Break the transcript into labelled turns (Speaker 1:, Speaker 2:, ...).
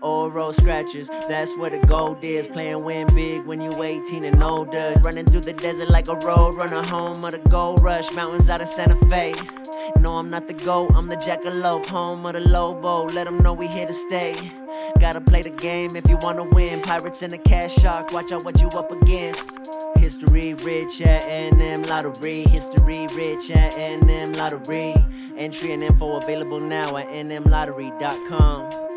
Speaker 1: old road scratchers. That's where the gold is. Playing win big when you 18 and older. Running through the desert like a road runner, home of the gold rush. Mountains out of Santa Fe. No, I'm not the GOAT, I'm the jackalope, home of the Lobo. Let them know we here to stay. Gotta play the game if you wanna win. Pirates and the cash shark, watch out what you up against. History rich at A&M Lottery. History rich at A&M Lottery. Entry and info available now at nmlottery.com.